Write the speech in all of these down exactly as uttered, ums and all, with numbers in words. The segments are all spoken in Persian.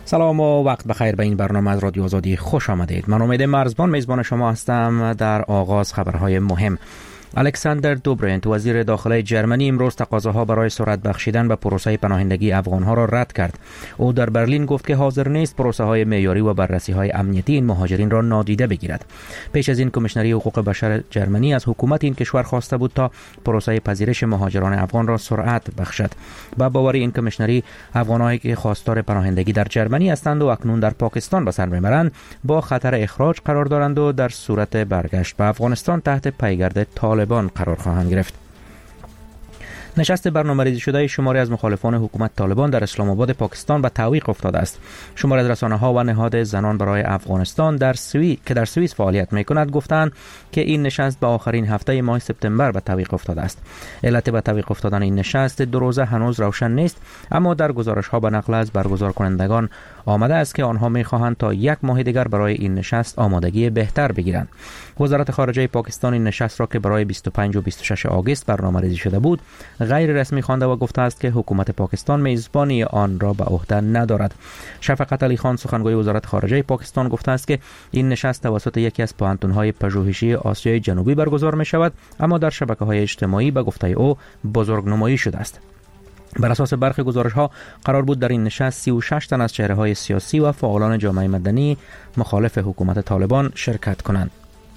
سلام و وقت بخیر به این برنامه از رادیو آزادی خوش آمدید. من امید مرزبان میزبان شما هستم. در آغاز خبرهای مهم. الکساندر دوبرنت وزیر داخلی جرمنی امروز تقاضاها برای سرعت بخشیدن به پروسه پناهندگی افغانها را رد کرد. او در برلین گفت که حاضر نیست پروسه های معیاری و بررسی های امنیتی این مهاجرین را نادیده بگیرد. پیش از این کمیشنری حقوق بشر جرمنی از حکومت این کشور خواسته بود تا پروسه پذیرش مهاجران افغان را سرعت بخشد. با باور این کمیشنری، افغانایی که خواستار پناهندگی در جرمنی هستند و اکنون در پاکستان به سر میبرند با خطر اخراج قرار دارند و در صورت برگشت به افغانستان تحت پیگرد طالبان قرار خواهند گرفت. نشست برنامه‌ریزی شده شماری از مخالفان حکومت طالبان در اسلام آباد پاکستان به تعویق افتاده است. شماری از رسانه‌ها و نهاد زنان برای افغانستان در سوئیس که در سوئیس فعالیت می‌کند گفتند که این نشست به آخرین هفته ماه سپتامبر به تعویق افتاده است. علت به تعویق افتادن این نشست دو روزه هنوز روشن نیست، اما در گزارش‌ها به نقل از برگزار کنندگان آمده است که آنها می‌خواهند تا یک ماه دیگر برای این نشست آمادگی بهتر بگیرند. وزارت خارجه پاکستان این نشست را که برای بیست و پنج و بیست و شش آگوست برنامه‌ریزی شده بود غیر رسمی خوانده و گفته است که حکومت پاکستان میزبانی آن را به عهده ندارد. شفقت علی خان سخنگوی وزارت خارجه پاکستان گفته است که این نشست توسط یکی از پوهنتون‌های پژوهشی آسیای جنوبی برگزار می شود، اما در شبکه‌های اجتماعی به گفته او بزرگنمایی شده است. بر اساس برخی گزارش‌ها قرار بود در این نشست سی و شش تن از چهره‌های سیاسی و فعالان جامعه مدنی مخالف حکومت طالبان شرکت کنند.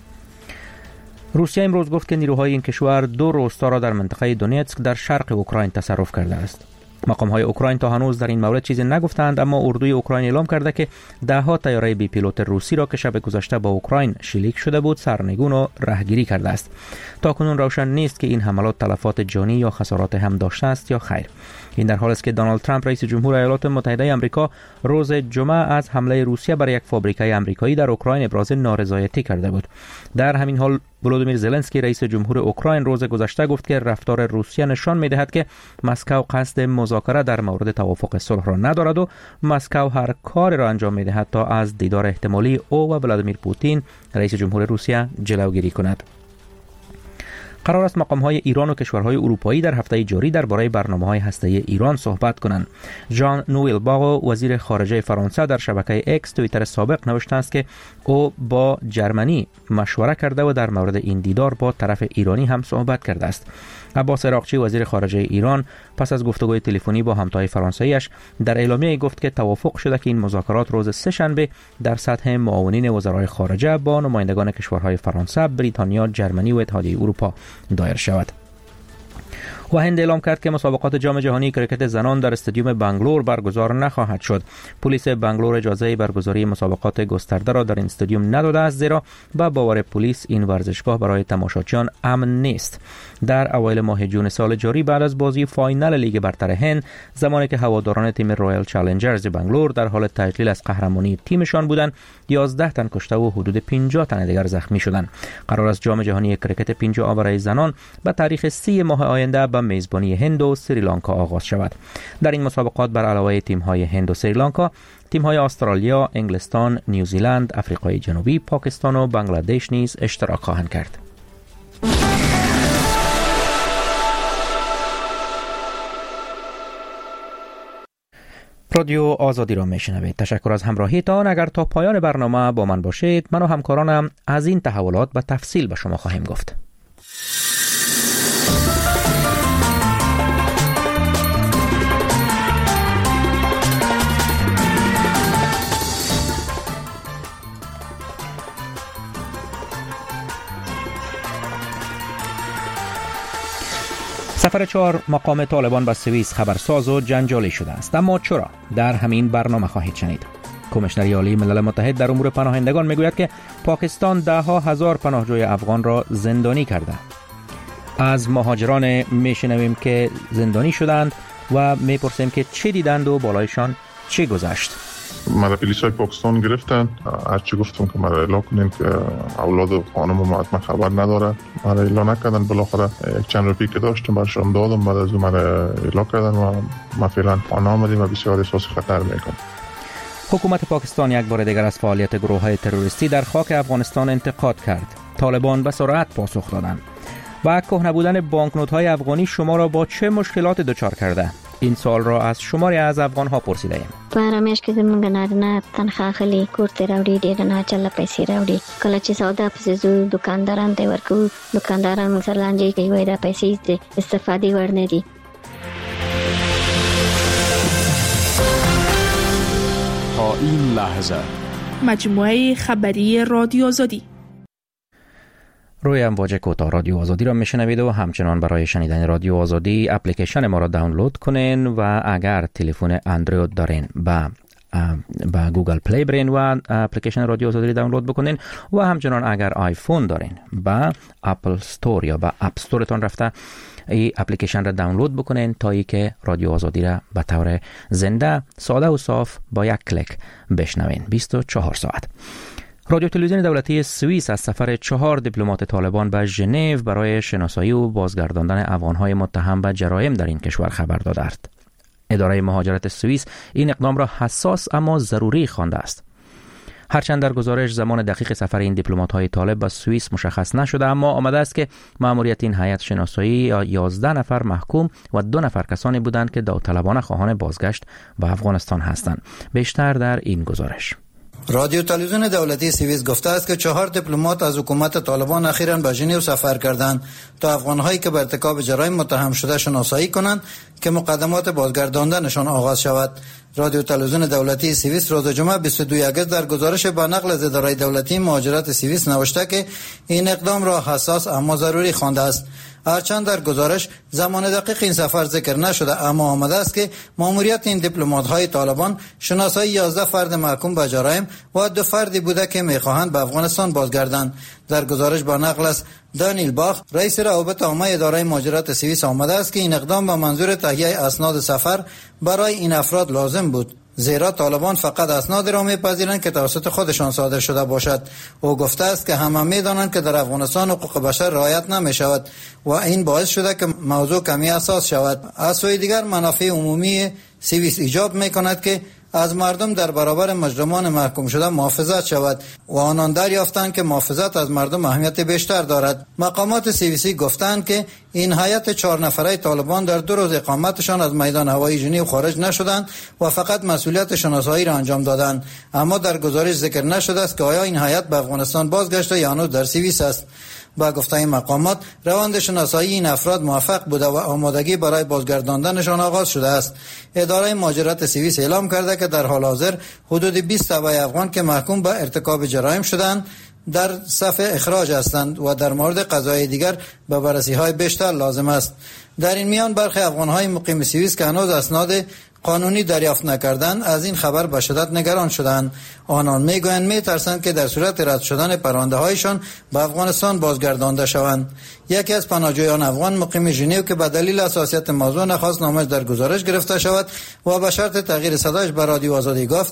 روسیه امروز گفت که نیروهای این کشور دو روستا را در منطقه دونیتسک در شرق اوکراین تصرف کرده است. مقام‌های اوکراین تا هنوز در این مورد چیزی نگفتند، اما اردوی اوکراین اعلام کرده که ده ها طیاره بی پیلوت روسی را که شب گذشته با اوکراین شلیک شده بود سرنگون و رهگیری کرده است. تاکنون روشن نیست که این حملات تلفات جانی یا خسارات هم داشته است یا خیر. این در حالی است که دونالد ترامپ رئیس جمهور ایالات متحده آمریکا روز جمعه از حمله روسیه بر یک فابریکه آمریکایی در اوکراین ابراز نارضایتی کرده بود. در همین حال ولودیمیر زلنسکی رئیس جمهور اوکراین روز گذشته گفت که رفتار روسیه نشان می‌دهد که مسکو قصد مذاکره در مورد توافق صلح را ندارد و مسکو هر کاری را انجام می‌دهد تا از دیدار احتمالی او و ولادیمیر پوتین رئیس جمهور روسیه جلوگیری کند. قرار است مقام‌های ایران و کشورهای اروپایی در هفته جاری درباره برنامه‌های هسته‌ای ایران صحبت کنند. ژان نوئل باغ وزیر خارجه فرانسه در شبکه اکس توییتر سابق نوشته است که او با جرمنی مشوره کرده و در مورد این دیدار با طرف ایرانی هم صحبت کرده است. عباس عراقچی وزیر خارجه ایران پس از گفتگوی تلفنی با همتای فرانسویش در اعلامیه گفت که توافق شده که این مذاکرات روز سه شنبه در سطح معاونین وزرای خارجه با نمایندگان کشورهای فرانسه، بریتانیا، جرمنی و اتحادیه اروپا دایر شود. و هند اعلام کرد که مسابقات جام جهانی کریکت زنان در استادیوم بنگلور برگزار نخواهد شد. پلیس بنگلور اجازه برگزاری مسابقات گسترده را در این استادیوم نداده است، زیرا با باور پلیس این ورزشگاه برای تماشاچیان امن نیست. در اوایل ماه جون سال جاری بعد از بازی فاینال لیگ برتر هند، زمانی که هواداران تیم رایل چالنجرز بنگلور در حال تجلیل از قهرمانی تیمشان بودند، یازده تن کشته و حدود پنجاه تن دیگر زخمی شدند. قرار است جام جهانی کریکت پنجاه برای زنان به تاریخ سی ماه آینده به میزبانی هند و سریلانکا آغاز شود. در این مسابقات بر علاوه تیم‌های هند و سریلانکا، تیم‌های استرالیا، انگلستان، نیوزیلند، آفریقای جنوبی، پاکستان و بنگلادش نیز اشتراک خواهند کرد. رادیو آزادی را میشنوید. تشکر از همراهیتان. اگر تا پایان برنامه با من باشید، من و همکارانم از این تحولات به تفصیل به شما خواهیم گفت. سفر چهار مقام طالبان به سوئیس خبرساز و جنجالی شده است، اما چرا؟ در همین برنامه خواهید شنید. کمیشنری عالی ملل متحد در امور پناهندگان میگوید که پاکستان ده ها هزار پناهجوی افغان را زندانی کرده. از مهاجران میشنویم که زندانی شدند و میپرسیم که چه دیدند و بالایشان چه گذشت. مرا پلیس های پاکستان گرفتن. هرچی گفتم که مرا اعلام کنین که اولاد و خانم و ما خبر نداره، مرا اعلام نکردن. بالاخره یک چند روزی که داشتم برشان دادم، بعد از اون مرا اعلام کردن و ما فعلا خانه آمدیم و بسیار احساس خطر میکنم. حکومت پاکستان یک بار دیگر از فعالیت گروه های تروریستی در خاک افغانستان انتقاد کرد. طالبان به سرعت پاسخ دادند. و کهنه بودن بانکنوت های افغانی شما را با چه مشکلات دچار کرده؟ این سوال را از شماری از افغان ها پرسیده ایم. په هره میاشت کې زموږ نارینه تنخواه اخلي، کور ته راوړي، ډېره ناچله پیسې راوړي. کله چې سودا پسې ځو دکاندارانو ته ورکوو، دکانداران موږ سره لانجې کوي، وایي دا پیسې د استفادې وړ نه دي. تا این لحظه مجموعه خبری رادیو آزادی. روی امواج کوتاه رادیو آزادی را میشنوید و همچنان برای شنیدن رادیو آزادی اپلیکیشن ما را دانلود کنین و اگر تلفن اندروید دارین با با گوگل پلی برین و اپلیکیشن رادیو آزادی دانلود بکنین و همچنان اگر آیفون دارین با اپل استور یا با اپ استورتون رفته این اپلیکیشن را دانلود بکنین تا ای که رادیو آزادی را به طور زنده، ساده و صاف با یک کلیک بشنوین بیست و چهار ساعت. رادیو تلویزیون دولتی سوئیس از سفر چهار دیپلمات طالبان به ژنو برای شناسایی و بازگرداندن افغان‌های متهم به جرایم در این کشور خبر داده است. اداره مهاجرت سوئیس این اقدام را حساس اما ضروری خوانده است. هرچند در گزارش زمان دقیق سفر این دیپلمات‌های طالب به سوئیس مشخص نشده، اما آمده است که مأموریت این هیئت شناسایی یازده نفر محکوم و دو نفر کسانی بودند که داوطلبانه خواهان بازگشت به افغانستان هستند. بیشتر در این گزارش. رادیو تلویزیون دولتی سوئیس گفته است که چهار دیپلمات از حکومت طالبان اخیراً به ژنو سفر کردند تا افغان‌هایی که به ارتکاب جرایم متهم شده شناسایی کنند که مقدمات بازگرداندنشان آغاز شود. رادیو تلویزیون دولتی سوئیس روز جمعه بیست و دو اگست در گزارش با نقل از اداره دولتی مهاجرت سوئیس نوشته که این اقدام را حساس اما ضروری خوانده است. هرچند در گزارش زمان دقیق این سفر ذکر نشده، اما آمده است که مأموریت این دیپلمات‌های طالبان شناسایی یازده فرد محکوم به جرایم و دو فردی بوده که می‌خواهند به افغانستان بازگردند. در گزارش با نقل از دانیل باخ رئیس روابط عامه اداره مهاجرت سوئیس آمده است که این اقدام به منظور تهیه اسناد سفر برای این افراد لازم بود، زیرا طالبان فقط اسناد را میپذیرند که توسط خودشان صادر شده باشد. او گفته است که همه میدانند که در افغانستان حقوق بشر رعایت نمی شود و این باعث شده که موضوع کمی حساس شود. از سوی دیگر منافع عمومی سوئیس ایجاب میکند که از مردم در برابر مجرمان محکوم شده محافظت شود و آنان دریافتند که محافظت از مردم اهمیت بیشتر دارد. مقامات سوئیسی گفتند که این هیئت چهار نفره طالبان در دو روز اقامتشان از میدان هوایی ژنو خارج نشدند و فقط مسئولیت شناسایی را انجام دادند، اما در گزارش ذکر نشده است که آیا این هیئت به افغانستان بازگشته یا هنوز در سوئیس است. با گفته این مقامات روند شناسایی این افراد موفق بوده و آمادگی برای بازگرداندنشان آغاز شده است. اداره مهاجرت سوئیس اعلام کرده که در حال حاضر حدود بیست تبع افغان که محکوم به ارتکاب جرایم شدند در صف اخراج هستند و در مورد قضايا دیگر به بررسی‌های بیشتر لازم است. در این میان برخی افغان‌های مقیم سوئیس که هنوز اسناد قانونی دریافت نکردند از این خبر به شدت نگران شدند. آنان میگویند میترسند که در صورت رد شدن پرونده‌هایشان به افغانستان بازگردانده شوند. یکی از پناهجویان افغان مقیم ژنو که به دلیل حساسیت موضوع نخواست نامش در گزارش گرفته شود و به شرط تغییر صدایش به رادیو آزادی گفت: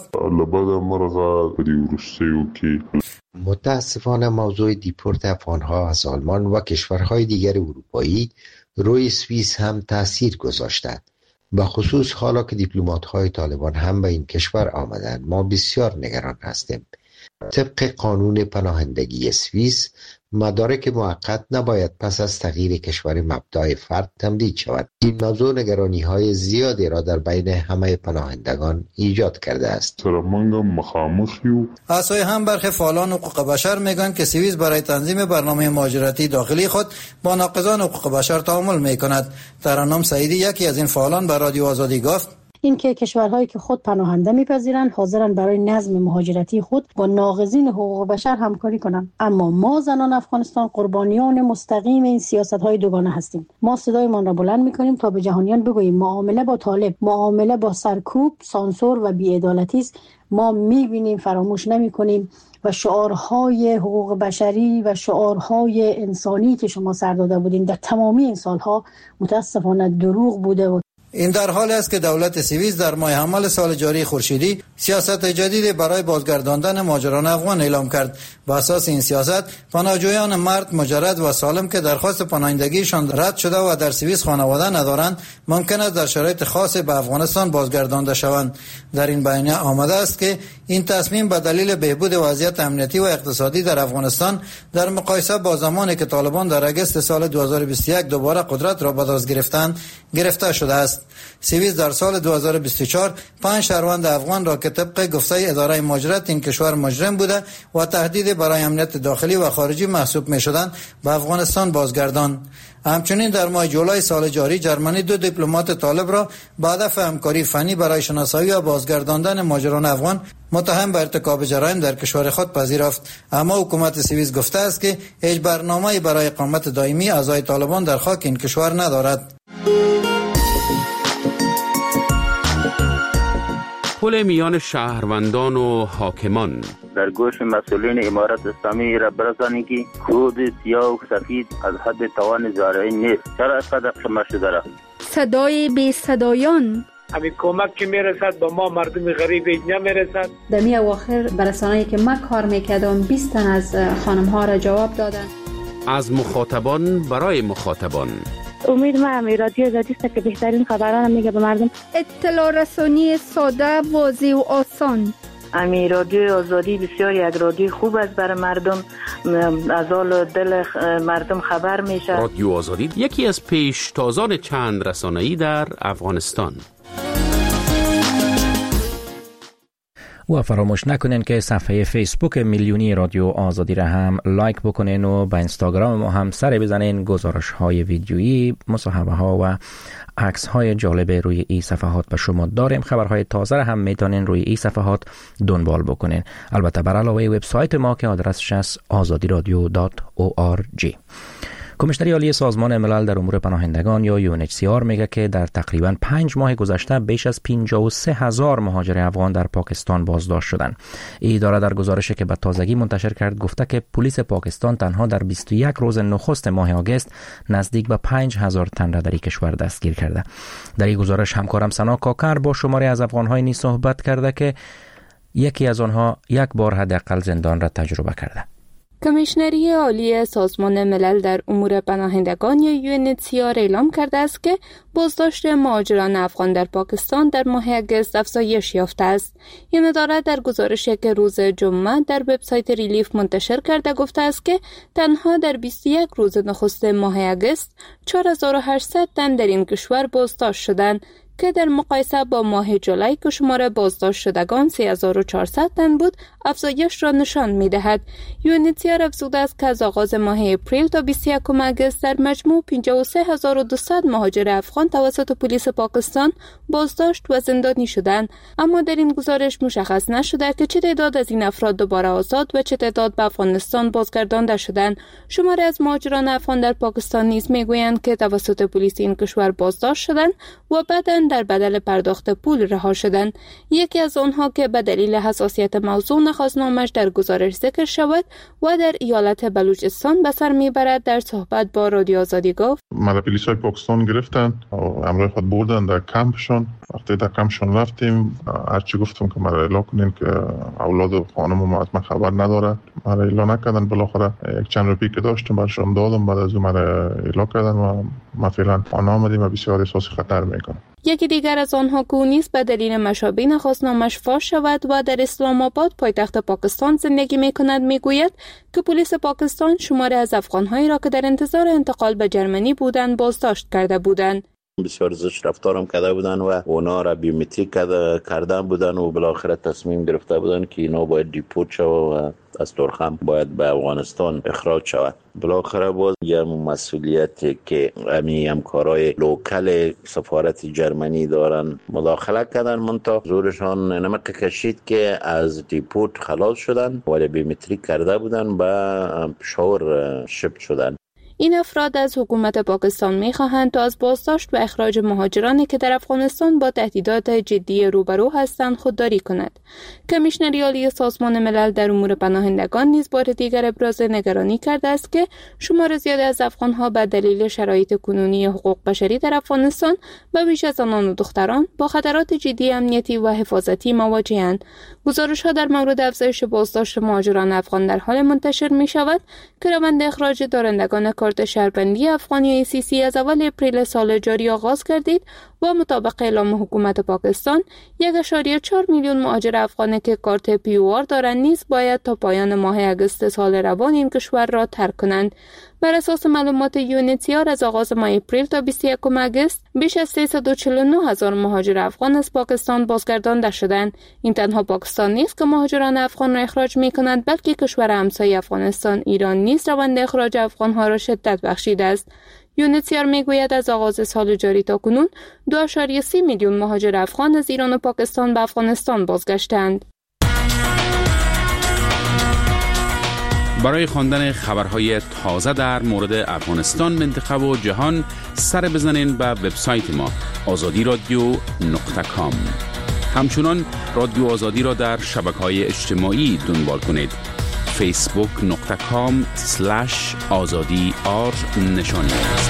متاسفانه موضوع دیپورت افغان‌ها از آلمان و کشورهای دیگر اروپایی روی سوئیس هم تاثیر گذاشته. به خصوص حالا که دیپلمات‌های طالبان هم به این کشور آمدند، ما بسیار نگران هستیم. طبق قانون پناهندگی سوئیس، مدارک موقت نباید پس از تغییر کشور مبدأ فرد تمدید شود. این موضوع نگرانی‌های زیادی را در بین همه پناهندگان ایجاد کرده است. از سوی هم برخی فعالان حقوق بشر میگن که سوئیس برای تنظیم برنامه مهاجرتی داخلی خود با ناقضان حقوق بشر تعامل میکند. ترنم سعیدی یکی از این فعالان به رادیو آزادی گفت: این که کشورهایی که خود پناهنده میپذیرند حاضرن برای نظم مهاجرتی خود با ناقضین حقوق بشر همکاری کنند، اما ما زنان افغانستان قربانیان مستقیم این سیاست‌های دوگانه هستیم. ما صدایمان را بلند می‌کنیم تا به جهانیان بگوییم معامله با طالب معامله با سرکوب، سانسور و بی‌عدالتی است. ما می‌بینیم، فراموش نمی‌کنیم و شعارهای حقوق بشری و شعارهای انسانی که شما سر داده بودین در تمامی این سالها متاسفانه دروغ بوده. و این در حالی است که دولت سوئیس در ماه حمل سال جاری خورشیدی سیاست جدید برای بازگرداندن مهاجران افغان اعلام کرد. بر اساس این سیاست پناهجویان مرد مجرد و سالم که درخواست پناهندگیشان رد شده و در سوئیس خانواده ندارند ممکن است در شرایط خاص به افغانستان بازگردانده شوند. در این بیانیه آمده است که این تصمیم به دلیل بهبود وضعیت امنیتی و اقتصادی در افغانستان در مقایسه با زمانی که طالبان در اگست سال دو هزار و بیست و یک دوباره قدرت را به دست گرفتند گرفته شده است. است. سوئیس در سال دو هزار و بیست و چهار پنج شهروند افغان را که طبق گفته اداره مهاجرت این کشور مجرم بوده و تهدید برای امنیت داخلی و خارجی محسوب می شدند به افغانستان بازگردان. همچنین در ماه جولای سال جاری جرمنی دو دیپلمات طالب را به هدف همکاری فنی برای شناسایی و بازگرداندن مهاجران افغان متهم به ارتکاب جرایم در کشور خود پذیرفت. اما حکومت سوئیس گفته است که هیچ برنامه‌ای برای اقامت دائمی اعضای طالبان در خاک این کشور ندارد. پل میان شهروندان و حاکمان در گوش مسئولین امارت اسلامی را برسانی که خود سیاه و سفید از حد توان زارعین نیست. چرا از قدر شما شده را؟ صدای بی صدایان همین کمک که میرسد به ما مردم غریب اینجا میرسد. در می اواخر برسانه‌ای که من کار میکردم بیست تن از خانم ها را جواب دادن. از مخاطبان برای مخاطبان. امید ما امی رادیو آزادی است که بهترین خبران میگه به مردم. اطلاع رسانی ساده، واضح و آسان. امی رادیو آزادی بسیار یک رادیو خوب است برای مردم، از حال دل مردم خبر میشه. رادیو آزادی یکی از پیشتازان چند رسانه‌ای در افغانستان. و فراموش نکنین که صفحه فیسبوک میلیونی رادیو آزادی را هم لایک بکنین و با اینستاگرام ما هم سر بزنین. گزارش های ویدیویی، مصاحبه ها و عکس های جالب روی این صفحات به شما داریم. خبرهای تازه را هم میتونین روی این صفحات دنبال بکنین. البته بر علاوه وبسایت ما که آدرسش است آزادی رادیو دات او آر جی. کمیشنری عالی سازمان ملل در امور پناهندگان یا یو ان اچ سی آر میگه که در تقریباً پنج ماه گذشته بیش از پنجاه و سه هزار مهاجر افغان در پاکستان بازداشت شدند. این اداره در گزارشی که به تازگی منتشر کرد گفته که پلیس پاکستان تنها در بیست و یک روز نخست ماه آگوست نزدیک به پنج هزار تن را در این کشور دستگیر کرده. در این گزارش همکارم سنا کاکر با شماری از افغان‌های نیز صحبت کرده که یکی از آنها یک بار حداقل زندان را تجربه کرده. کمیشنری عالی سازمان ملل در امور پناهندگان یا یو ان اچ سی آر اعلام کرده است که بازداشت مهاجران افغان در پاکستان در ماه آگوست افزایش یافته است. این اداره در گزارشی که روز جمعه در وبسایت ریلیف منتشر کرده گفته است که تنها در بیست و یک روز نخست ماه آگوست چهار هزار و هشتصد تن در این کشور بازداشت شدند که در مقایسه با ماه جولای که شمار بازداشت شدگان سه هزار و چهارصد تن بود افزایش را نشان می‌دهد. یو ان اچ سی آر افزوده است که از آغاز ماه اپریل تا بیست و یکم آگوست در مجموع پنجاه و سه هزار و دویست مهاجر افغان توسط پلیس پاکستان بازداشت و زندانی شدند، اما در این گزارش مشخص نشده که چه تعداد از این افراد دوباره آزاد و چه تعداد به افغانستان بازگردانده شدند. شماری از مهاجران افغان در پاکستان نیز میگویند که توسط پلیس این کشور بازداشت شدند و بعداً در بدل پرداخت پول رها شدند. یکی از آنها که به دلیل حساسیت موضوع نخواست نامش در گزارش ذکر شود و در ایالت بلوچستان به سر میبرد در صحبت با رادیو آزادی گفت: مرا پلیسای پاکستان گرفتن و همراه خود بردن در کمپشون. وقتی در کمپشون رفتیم هرچی گفتم که مرا اعلام کنین که اولاد و خانم ما از من خبر نداره، مرا اعلام نکردن. بالاخره یک چند روپی که داشتم برشون دادم، بعد از اون مرا اعلام کردن و ما فعلا آن آمدیم و بسیار احساس خطر میکنم. یکی دیگر از آنها که نیز به دلیل مشابه نخواست نامش فاش شود و در اسلام آباد پایتخت پاکستان زندگی میکند میگوید که پلیس پاکستان شماری از افغانهایی را که در انتظار انتقال به جرمنی بودند بازداشت کرده بودند. بسیار زشت رفتارم کرده بودن و اونا را بیومتریک کردن بودن و بالاخره تصمیم گرفته بودن که اینا باید دیپورت شود و از ترخم باید به افغانستان اخراج شود. بالاخره باز یه مسئولیتی که امی همکارای لوکل سفارت جرمنی دارن مداخله کردن، منتها زورشان نمک کشید که از دیپورت خلاص شدن ولی بیومتریک کرده بودن به پشاور شپ شدن. این افراد از حکومت پاکستان می‌خواهند تا از بازداشت و اخراج مهاجرانی که در افغانستان با تهدیدات جدی روبرو هستند خودداری کند. کمیشنری عالی سازمان ملل در امور پناهندگان نیز بار دیگر ابراز نگرانی کرده است که شمار زیادی از افغان‌ها به دلیل شرایط کنونی حقوق بشری در افغانستان به ویژه زنان و دختران با خطرات جدی امنیتی و حفاظتی مواجه‌اند. گزارش‌ها در مورد افزایش بازداشت مهاجران افغان در حال منتشر می‌شود که روند اخراج دارندگان کارت شهروندی افغانی ای سی سی از اول اپریل سال جاری آغاز گردید و مطابق اعلام حکومت پاکستان یک ممیز چهار میلیون مهاجر افغانی که کارت پی او آر دارند نیز باید تا پایان ماه آگوست سال روان این کشور را ترک کنند. بر اساس معلومات یونیتیار از آغاز ماه اپریل تا بیست و یکم اگست بیش از سیصد و چهل و نه هزار مهاجر افغان از پاکستان بازگردانده شدند. این تنها پاکستان نیست که مهاجران افغان را اخراج می‌کند، بلکه کشور همسایه افغانستان ایران نیز روند اخراج افغان‌ها را شدت بخشیده است. یونیتیار میگوید از آغاز سال جاری تا کنون دو ممیز سه میلیون مهاجر افغان از ایران و پاکستان به افغانستان بازگشتند. برای خواندن خبرهای تازه در مورد افغانستان، منطقه و جهان سر بزنین به وبسایت ما آزادی رادیو نقطه کام. همچنان رادیو آزادی را در شبکه‌های اجتماعی دنبال کنید. فیسبوک نقطه کام سلش آزادی آر نشانی است.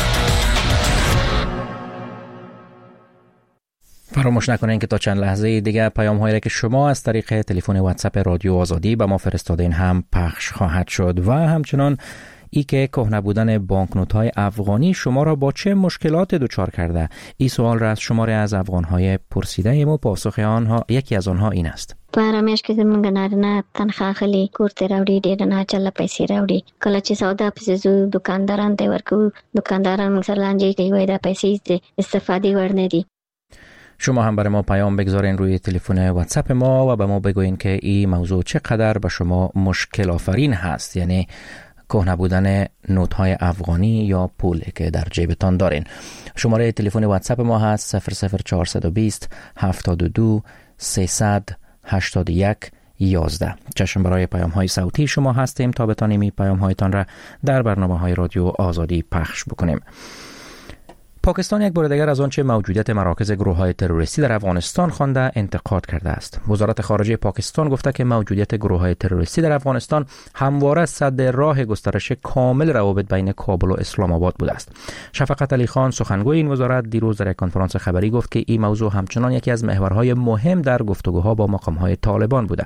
فراموش نکنین که تا چند لحظه دیگه پیام هایی که شما از طریق تلفن واتساپ رادیو آزادی به ما فرستادین هم پخش خواهد شد و همچنان ای که کهنه بودن بانکنوت های افغانی شما را با چه مشکلات دچار کرده. این سوال را از شماره از افغان های پرسیده ایم و پاسخ آنها یکی از آنها این است. پارمیش که زمونږ نارینه تنخواه خلی کور ته راوړي ډېر نه چله پیسې راوړي. کله چې سودا پسې زو دکانداران ته ورکو دکانداران موږ سره لانجې کوي وایي دا پیسې استفادې وړ نه دي. شما هم برای ما پیام بگذارین روی تلفن واتساپ ما و به ما بگوین که این موضوع چقدر به شما مشکل آفرین هست، یعنی کهنه بودن نوت های افغانی یا پولی که در جیبتان دارین. شماره تلفن واتساپ ما هست صفر صفر چهارصد و بیست هفتاد و دو سیصد هشتاد و یک یازده. چشم برای پیام های صوتی شما هستیم تا بتانیم این پیام هایتان را در برنامه های رادیو آزادی پخش بکنیم. پاکستان یک بار دیگر از آنچه موجودیت مراکز گروه‌های تروریستی در افغانستان خوانده انتقاد کرده است. وزارت خارجه پاکستان گفته که موجودیت گروه‌های تروریستی در افغانستان همواره سد راه گسترش کامل روابط بین کابل و اسلام آباد بوده است. شفقت علی خان سخنگوی این وزارت دیروز در یک کنفرانس خبری گفت که این موضوع همچنان یکی از محورهای مهم در گفتگوها با مقام‌های طالبان بوده.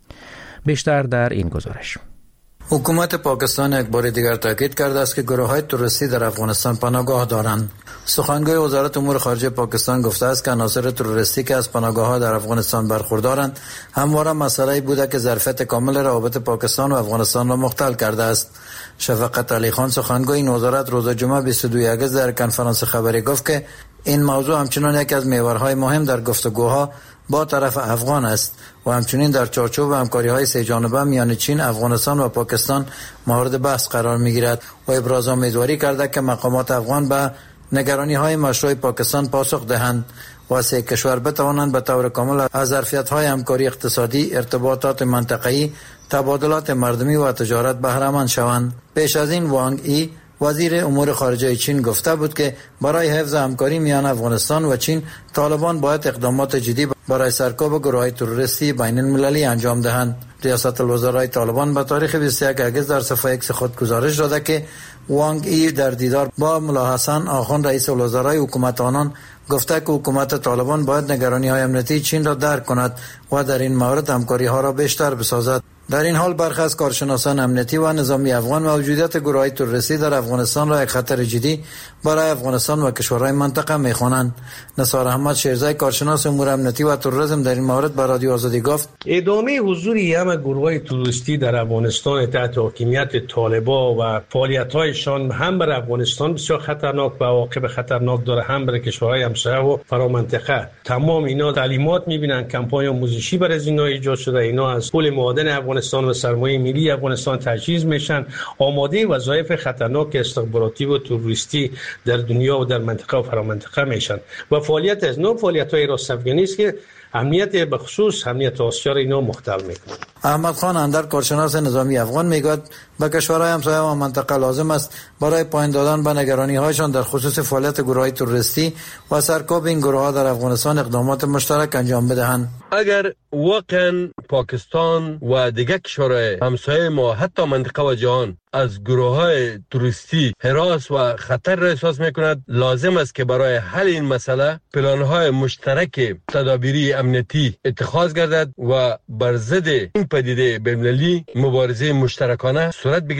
بیشتر در این گزارش. حکومت پاکستان یک بار دیگر تاکید کرده است که گروه‌های تروریستی در افغانستان پناهگاه دارند. سخنگوی وزارت امور خارجه پاکستان گفته است که عناصر تروریستی که از پناهگاه‌ها در افغانستان برخوردارند همواره مسئله‌ای بوده که ظرفیت کامل روابط پاکستان و افغانستان را مختل کرده است. شفقت علی خان سخنگوی این وزارت روز جمعه بیست و دو اگست در کنفرانس خبری گفت که این موضوع همچنان یکی از محورهای مهم در گفتگوها با طرف افغان است و همچنین در چارچوب همکاری‌های سه جانبه میان چین، افغانستان و پاکستان مورد بحث قرار می‌گیرد و ابراز امیدواری کرده که مقامات افغان به نگرانی‌های مشروع پاکستان پاسخ دهند و سه کشور بتوانند به طور کامل از ظرفیت‌های همکاری اقتصادی، ارتباطات منطقه‌ای، تبادلات مردمی و تجارت بهره مند شوند. پیش از این وانگ ای وزیر امور خارجه چین گفته بود که برای حفظ همکاری میان افغانستان و چین طالبان باید اقدامات جدی برای سرکوب گروه‌های تروریستی بین المللی انجام دهند. ریاست الوزرای طالبان به تاریخ بیست و یک اگست در صفحه ایکس خود گزارش داده که وانگ ای در دیدار با ملا حسن آخوند رئیس الوزرای حکومت آنان گفته که حکومت طالبان باید نگرانی‌های امنیتی چین را درک کند و در این مورد همکاری‌ها را بیشتر بسازد. در این حال برخی از کارشناسان امنیتی و نظامی افغان موجودیت گروه‌های تروریستی در افغانستان را یک خطر جدی برای افغانستان و کشورهای منطقه می‌خوانند. نثار احمد شیرزای کارشناس امور امنیتی و تروریسم در این مورد به رادیو آزادی گفت ادامه حضور همه گروه‌های تروریستی در افغانستان تحت حاکمیت طالبان و فعالیت‌هایشان هم بر افغانستان بسیار خطرناک و عواقب خطرناک داره، هم بر کشورهای همسایه و فرامنطقه. تمام اینا تعلیمات می‌بینن، کمپاین آموزشی برای از اینا ایجاد شده، اینا از پول معدن افغانستان و سرمایه ملی افغانستان تجهیز میشن، آماده وظایف خطرناک استخباراتی و تروریستی در دنیا و در منطقه و فرامنطقه میشن و فعالیت از نوع فعالیت‌های راست افغانی است که امنیت به خصوص امنیت آسیا را اینا مختل میکنه. احمد خان اندر کارشناس نظامی افغان میگوید به کشورهای همسایه و منطقه لازم است برای پایان دادن به نگرانی‌هایشان در خصوص فعالیت گروه‌های تروریستی و سرکوب این گروه‌ها در افغانستان اقدامات مشترک انجام بدهند. اگر واقعا پاکستان و دیگر کشورهای همسایه ما حتی منطقه و جهان از گروه‌های تروریستی هراس و خطر را احساس می‌کند، لازم است که برای حل این مسئله پلان‌های مشترک تدابیری امنیتی اتخاذ گردد و بر ضد این پدیده بین‌المللی مبارزه مشترکانه صورت بگیرد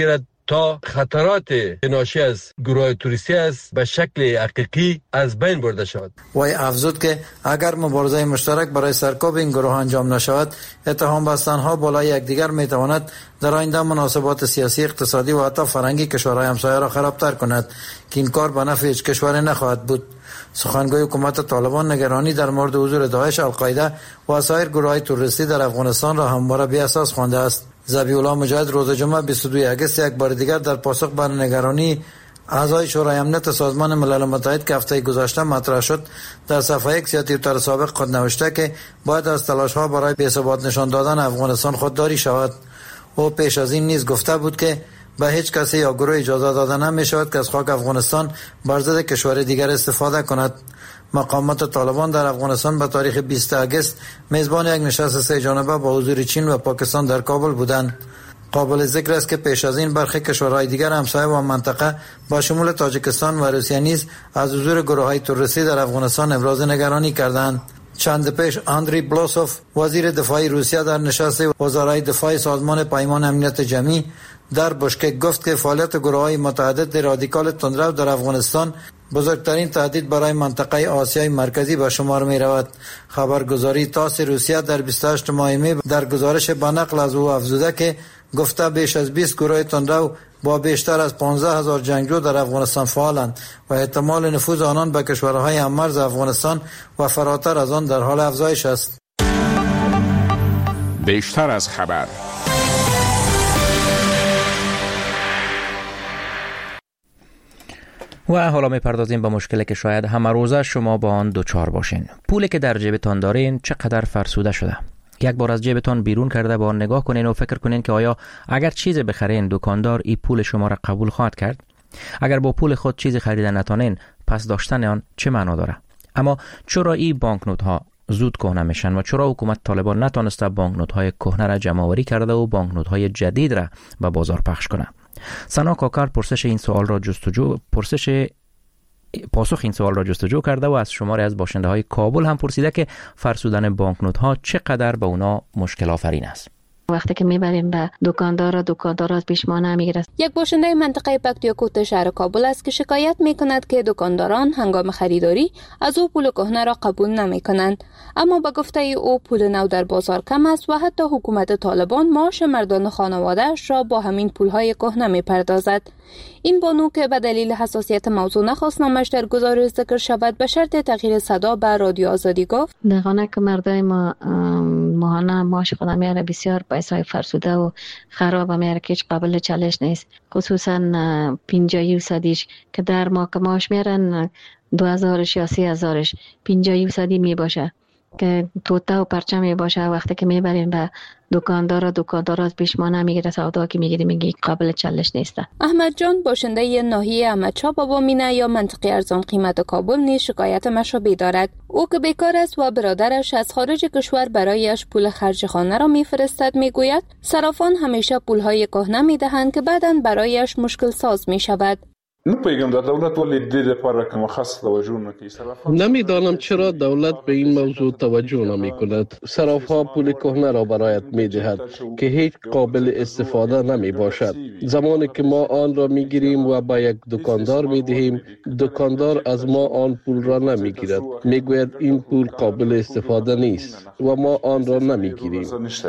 تا خطرات ناشی از گروه توریستی است به شکل حقیقی از بین برده شود. وی افزود که اگر مبارزه مشترک برای سرکوب این گروه انجام نشود، اتهام بستنها بالای یکدیگر میتواند در آینده مناسبات سیاسی، اقتصادی و حتی فرهنگی کشورهای همسایه را خرابتر کند که این کار به نفع هیچ کشوری نخواهد بود. سخنگوی حکومت طالبان نگرانی در مورد حضور داعش، القاعده و سایر گروه‌های تروریستی در افغانستان را همواره بی اساس خوانده است. ذبیح الله مجاهد روز جمعه بیست و دوم اگست یک بار دیگر در پاسخ بر نگرانی اعضای شورای امنیت سازمان ملل متحد که هفته گذشته مطرح شد، در صفحه ایکس یا توییتر سابق خود نوشته که باید از تلاش‌ها برای بی‌ثبات نشان دادن افغانستان خودداری شود. او پیش از این نیز گفته بود که به هیچ کسی یا گروه اجازه داده نمی شود که از خاک افغانستان بر ضد کشور دیگر استفاده کند. مقامات طالبان در افغانستان به تاریخ بیست اگست میزبان یک نشست سه جانبه با حضور چین و پاکستان در کابل بودند. قابل ذکر است که پیش از این برخی کشورهای دیگر همسایه و منطقه با شمول تاجیکستان و روسیه نیز از حضور گروه‌های تروریستی در افغانستان ابراز نگرانی کردند. چند پیش اندری بلوسوف وزیر دفاع روسیه در نشست وزرای دفاع سازمان پیمان امنیت جمعی در بشکک گفت که فعالیت گروه‌های متعدد رادیکال تندرو در افغانستان بزرگترین تهدید برای منطقه آسیای مرکزی به شمار می رود. خبرگزاری تاس روسیه در بیست و هشتم ماه می در گزارش به نقل از او افزوده که گفته بیش از بیست گروه تندرو با بیشتر از پانزده هزار جنگجو در افغانستان فعالند و احتمال نفوذ آنان به کشورهای هممرز افغانستان و فراتر از آن در حال افزایش است. بیشتر از خبر. و حالا میپردازیم به مشکلی که شاید همه روزه شما با آن دوچار باشین. پولی که در جیبتان دارین چقدر فرسوده شده؟ یک بار از جیبتان بیرون کرده با آن نگاه کنین و فکر کنین که آیا اگر چیز بخرین دکاندار این پول شما را قبول خواهد کرد؟ اگر با پول خود چیزی خریدن نتونین، پس داشتن آن چه معنا داره؟ اما چرا این بانکنوت ها زود کهنه میشن و چرا حکومت طالبان نتونسته بانکنوت های کهنه را جمع آوری کرده و بانکنوت های جدید را به بازار پخش کنه؟ سنا کاکر پرسش این سوال را جستجو پرسش پاسخ این سوال را جستجو کرده و از شماری از باشنده های کابل هم پرسیده که فرسودن بانکنوت ها چقدر به اونا مشکل آفرین است. وقتی که میبریم به دکاندار و دکاندار از پیشمانه میگیره. یک باشنده منطقه پکتیاکوت شهر کابل است که شکایت میکند که دکانداران هنگام خریداری از او پول کهنه را قبول نمیکنند، اما به گفته او پول نو در بازار کم است و حتی حکومت طالبان معاش مردان خانواده‌اش را با همین پولهای کهنه میپردازد. این بانو که به دلیل حساسیت موضوع نخواست نامش در گزارش ذکر شود، به شرط تغییر صدا به رادیو آزادی گفت دقیقاً که مردای ما ماهانه معاش خودم میاره بسیار پیسای فرسوده و خراب میاره که هیچ قابل چالش نیست، خصوصا پنجاه درصدیش که در ما که معاش میارن دو هزارش یا سه هزارش پنجاه درصدی می باشه که توته و پرچم می باشه. وقتی که میبریم به دکاندار و دکاندار از پیشمانه میگیره سودا که میگیری میگی قابل چالش نیست. احمد جان باشنده ناحیه احمدشاه بابا مینه یا منطقه ارزان قیمت کابل نیز شکایت مشابه دارد. او که بیکار است و برادرش از خارج کشور برایش پول خرج خانه را میفرستد میگوید صرافان همیشه پولهای کهنه میدهند که بعداً برایش مشکل ساز میشود. نمیدانم چرا دولت به این موضوع توجه نمی کند. صراف‌ها پول کهنه را برایت می دهد که هیچ قابل استفاده نمی باشد. زمانی که ما آن را می گیریم و با یک دکاندار می دهیم، دکاندار از ما آن پول را نمی گیرد. می گوید این پول قابل استفاده نیست و ما آن را نمی گیریم.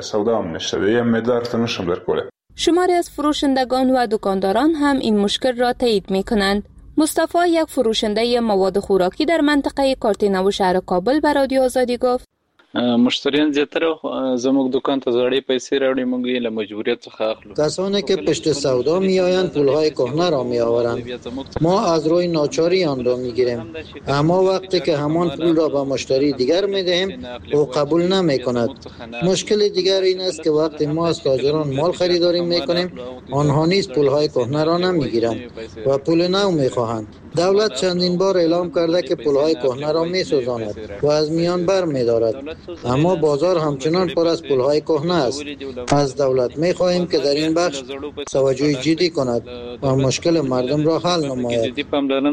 شماری از فروشندگان و دکانداران هم این مشکل را تایید می کنند. مصطفی یک فروشنده مواد خوراکی در منطقه کارتینو شهر کابل به رادیو آزادی گفت مشتریان زیاتره زموږ دکان ته زړې پیسې راوړي، موږ یې له مجبوریت څخه اخلو. کسانی که پشت سودا میآیند پولهای کهنه را میآورند، ما از روی ناچاری آن را میگیریم، اما وقتی که همان پول را به مشتری دیگر میدهیم او قبول نمیکند. مشکل دیگر این است که وقتی ما از تاجران مال خریداری میکنیم آنها نیز پولهای کهنه را نمیگیرند و پول نو میخواهند. دولت چندین بار اعلام کرده که پولهای کهنه را میسوزاند و از میان بر میدارد، اما بازار همچنان پر از پولهای کهنه است. از دولت می‌خواهیم که در این بخش توجه جدی کند و مشکل مردم را حل نماید.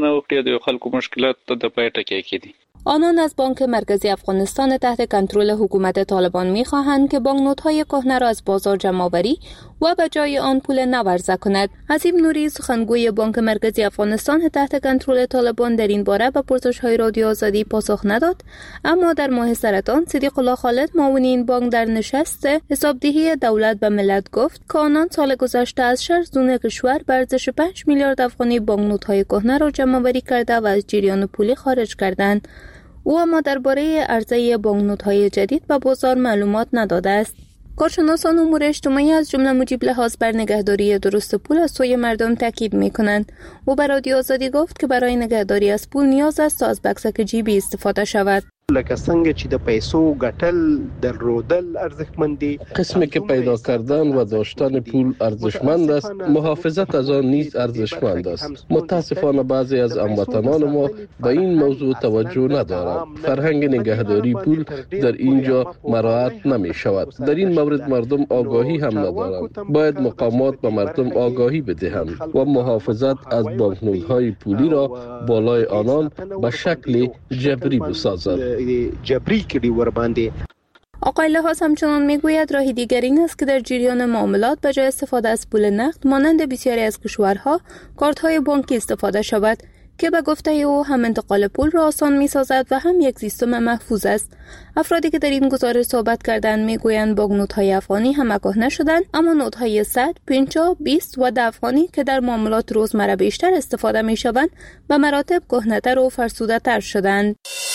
آنان از بانک مرکزی افغانستان تحت کنترل حکومت طالبان می‌خواهند که بانکنوت‌های کهنه را از بازار جمع‌آوری و به جای آن پول نورزه کند. حسیب نوری سخنگوی بانک مرکزی افغانستان تحت کنترل طالبان در این باره به پرسش‌های رادیو آزادی پاسخ نداد، اما در ماه سرطان صدیق الله خالد معاون این بانک در نشست حسابدهی دولت به ملت گفت که آنان سال گذشته از شش زون کشور به ارزش پنج میلیارد افغانی بانکنوت‌های کهنه را جمع‌آوری کرده و از جریان پولی خارج کردند. او اما درباره عرضه بانکنوت‌های جدید به بازار معلومات نداده است. کارشناسان امور اجتماعی از جمله مجیب لحاظ بر نگهداری درست پول از سوی مردم تاکید می‌کنند. او به رادیو آزادی گفت که برای نگهداری از پول نیاز است تا از بکسک جیبی استفاده شود. لکه څنګه چې د پیسو ګټل درلودل ارزښتمند دي، قسمی که پیدا کردن و داشتن پول ارزشمند است، محافظت از آن نیز ارزشمند است. متاسفانه بعضی از هموطنان ما به این موضوع توجه ندارند. فرهنگ نگهداری پول در اینجا مراعات نمی شود. در این مورد مردم آگاهی هم ندارند. باید مقامات به مردم آگاهی بدهند و محافظت از بانکنوت‌های پولی را بالای آنان به شکل جبری بسازند. جبری کړي ور باندې. آقای لحاظ همچنان میگوید راه دیگر این است که در جریان معاملات به جای استفاده از پول نقد مانند بسیاری از کشورها کارت های بانکی استفاده شود که به گفته او هم انتقال پول را آسان می سازد و هم یک سیستم محفوظ است. افرادی که در این گزارش صحبت کردند میگویند بانکنوت های افغانی هم کهنه شدند، اما نوت های صد، پنجاه، بیست و ده افغانی که در معاملات روزمره بیشتر استفاده می شوند به مراتب کهنه‌تر و فرسوده تر شدند.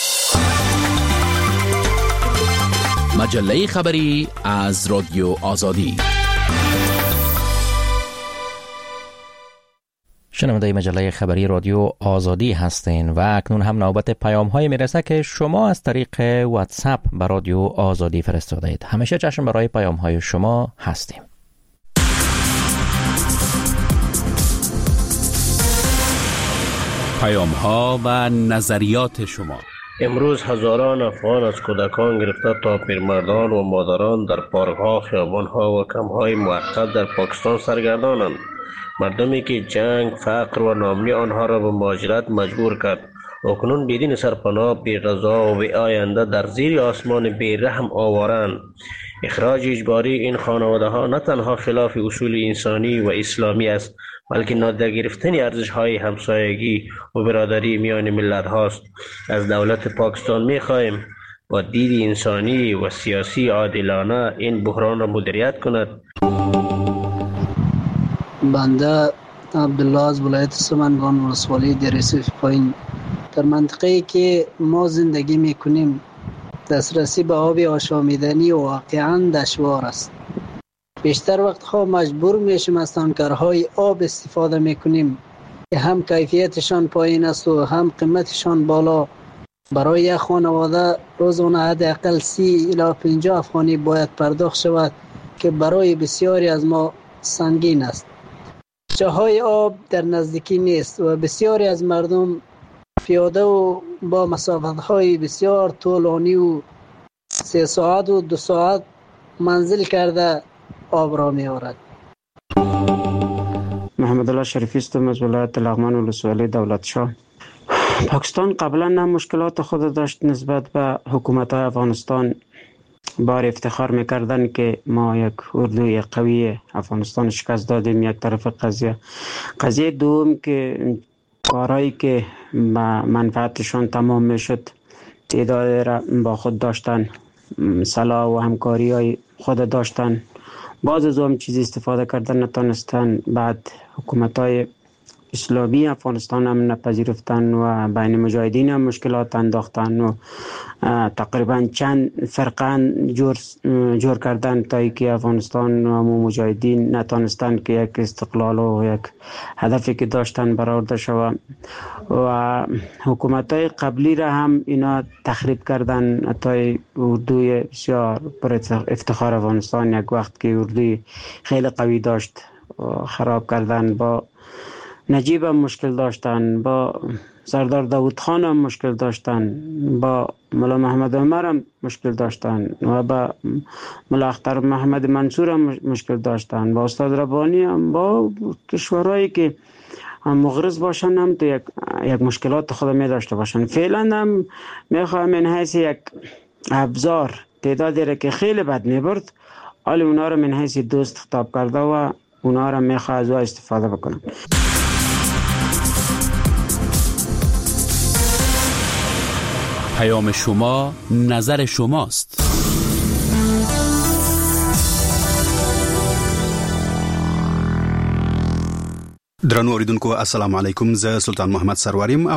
مجله خبری از رادیو آزادی. شنونده مجله خبری رادیو آزادی هستین و اکنون هم نوبت پیام های میرسه که شما از طریق واتساپ به رادیو آزادی فرستادید. همیشه چشم برای پیام های شما هستیم. پیام ها و نظریات شما. امروز هزاران افغان از کودکان گرفته تا پیرمردان و مادران در پارک‌ها، خیابان‌ها و کمپ‌های موقت در پاکستان سرگردانند. مردمی که جنگ، فقر و ناامنی آنها را به مهاجرت مجبور کرد. اکنون بدین سرپناه، بی غذا و بی آینده در زیر آسمان بی رحم آوارند. اخراج اجباری این خانواده‌ها نه تنها خلاف اصول انسانی و اسلامی است، بلکه نادیده گرفتن ارزش‌های همسایگی و برادری میان ملت هاست. از دولت پاکستان می‌خواهیم با دید انسانی و سیاسی عادلانه این بحران را مدیریت کند. بنده عبدالله از ولایت سمنگان ولسوالی دریسف پایین، در منطقه‌ای که ما زندگی می‌کنیم دسترسی به آب آشامیدنی واقعاً دشوار است. بیشتر وقتها مجبور میشیم از تانکرهای آب استفاده میکنیم که هم کیفیتشان پایین است و هم قیمتشان بالا. برای یک خانواده روزانه حداقل سی الی پنجاه افغانی باید پرداخت شود که برای بسیاری از ما سنگین است. جاهای آب در نزدیکی نیست و بسیاری از مردم پیاده و با مسافت‌های بسیار طولانی و سه ساعت و دو ساعت منزل کرده آب را می آورد. محمد الله شریفی هستم از ولایت لغمان ولسوالی دولت شاه. پاکستان قبلا هم مشکلات خود داشت نسبت به حکومت های افغانستان. بار افتخار میکردن که ما یک اردوی قوی افغانستان شکست دادیم. یک طرف قضیه قضیه دوم که کارهایی که منفعتشان تمام میشد تعداد را با خود داشتن، صلاح و همکاری های خود داشتن، باز از هم چیزی استفاده کردن نتونستن. بعد حکومت های اسلامی افغانستان هم نپذیرفتن و بین مجاهدین هم مشکلات انداختن و تقریبا چند فرقه جور, جور کردن تا که افغانستان و مجاهدین نتونستن که یک استقلال و یک هدفی که داشتن برآورده شود و حکومت های قبلی را هم اینا تخریب کردن. حتی اردوی بسیار پر افتخار افغانستان یک وقت که اردوی خیلی قوی داشت خراب کردن. با نجیب هم مشکل داشتن، با سردار داود خان هم مشکل داشتن، با مولا محمد عمر هم مشکل داشتن و با مولا اختر محمد منصور هم مشکل داشتن، با استاد ربانی هم، با کشورهایی که مغرض باشن هم تو یک, یک مشکلات خود می داشته باشن. فعلا هم می خواهم این حیث یک ابزار تعدادی را که خیلی بد می برد حالی اونا را من حیث دوست خطاب کرده و اونا را میخواه از او استفاده بکنن. پیام شما، نظر شماست. درنو اوریدونکو السلام علیکم. زه سلطان محمد سرواریم